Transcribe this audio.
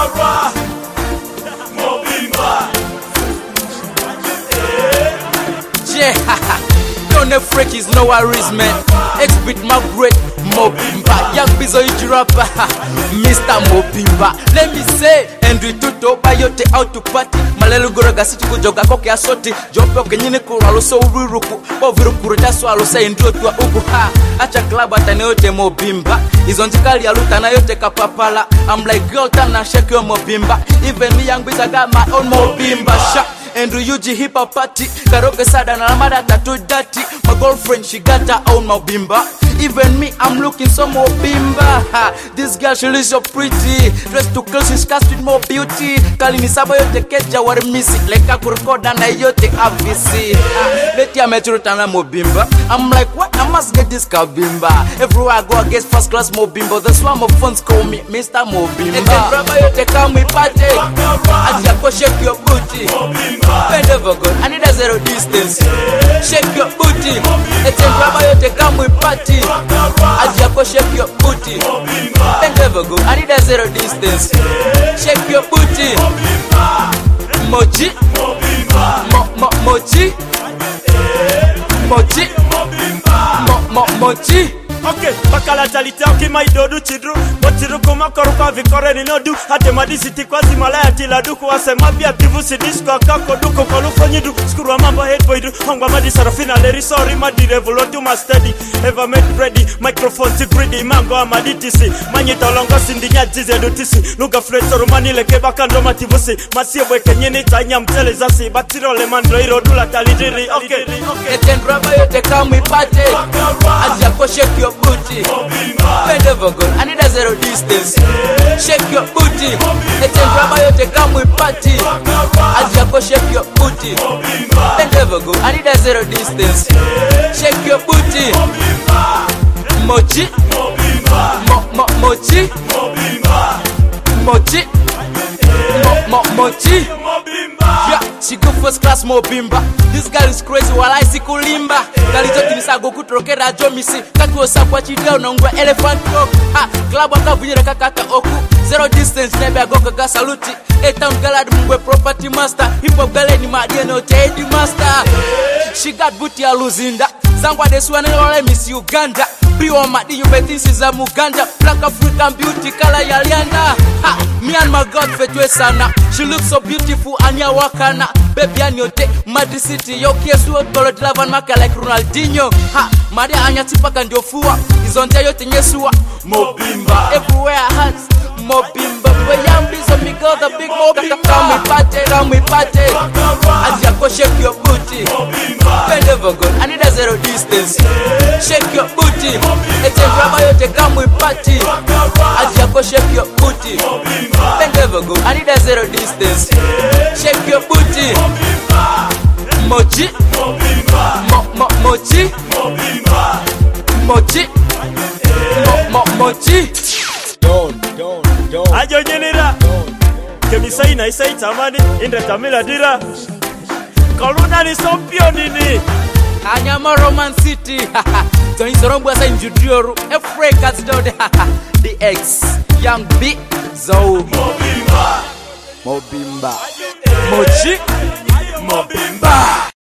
Don't freak is no worries, man. X-Beat Margaret Mobimba, young Bizo rapper, Mr. Mobimba. Let me say, and we tuto bayote out to party. Malelu goroga city kujoga koke asoti. Jopo kenyine kuralo so uruku. Boviru kureta swalo say ndo tuwa uku ha. Acha club atane yote Mobimba. Izontikali ya luta na yote kapapala. I'm like girl tana shake your Mobimba. Even me young Bizo got my own Mobimba shop. And Ryuji hip hop party. Karaoke sada na lamada tattoo dirty. My girlfriend she got her own Mobimba. Even me I'm looking so Mobimba. This girl she looks so pretty. Dressed to kill she's cast with more beauty. Kali ni sabo yote keja wari misi. Leka kurekoda na yote AVC. Leti ya mechuruta na Mobimba. I'm like what I must get this kabimba. Everywhere I go I get first class Mobimba. That's why my friends call me Mr. Mobimba. And then brother yote come we party. And ya go shake your booty. Bend over good, I need a zero distance. Shake your booty. It's a grabber you take come with party. As you go shake your booty. Bend over good, I need a zero distance. Shake your booty. Mochi. Mochi. Mochi. Mochi. Okay, bakala talita okima idodu chidru Mochiru kuma koruka vikore ni nodu Hate madisiti kwa zimalaya tiladu Kuwase mabia tivu sidisco kako duko Kolufa nyidu, skuru wa mambo head boy du Hongwa madi sarafina leri sorry madi revulo do my steady Ever made ready, microphone si greedy Mango amaditisi, manyita olongo sindinya jize dutisi Luga fleto rumani leke baka ndoma tivusi Masiye bweke nyini tanya mtele zasi Batiro le mandro iro dula talidiri Okay, Eten rubber yote kama ipate As ya ko shake your booty. Bend over good, I need a zero distance. Shake your booty. Eten rubber yote kama ipate As ya ko shake your booty. Bend over good, I need a zero distance. Shake your booty. Mochi. Mochi. Mochi. Mochi. Yeah, she go first class Mobimba. This girl is crazy while I see kulimba. Kalito kinisa goku trokera jomisi. Katu osapwa chidea unangwa elephant rock. Club waka vunyera kakata oku. Zero distance nebe agoka ga saluti. A-town galad mungwe property master. Hip hop gale ni madiene oteedi master. She got booty ya luzinda. Zangwa desuwane lole miss Uganda. Biwa madi you betisi za Muganda. Black African beauty kala ya lianda. Me and my God fetwe sana. She looks so beautiful anya wakana. Baby anyote Madrid City. Yo kiesu okolo dilavan maka like Ronaldinho. Maria anya tipaka ndio fuwa. Izonja yote nyesua Mobimba. Everywhere I had Mobimba. Yambi so me girl the big Mobimba. Come we party. As ya go shake your booty. Bend over good, I need a zero distance. Shake your booty. It's a grabber yote come we party. As ya go shake your booty. Bend over good, I need a zero distance. Shake your booty. Mochi. Mochi. Mochi. Mochi. Don't. Ajo nyenira. Kemisai na isai tamani. Indra tamila dira. Kaluna ni sompio nini. Anyama Roman City. Tony Sorombo sa injudioru. Africa's dode. The X. Young B. Zou. Mobimba. Mochi. Mobimba.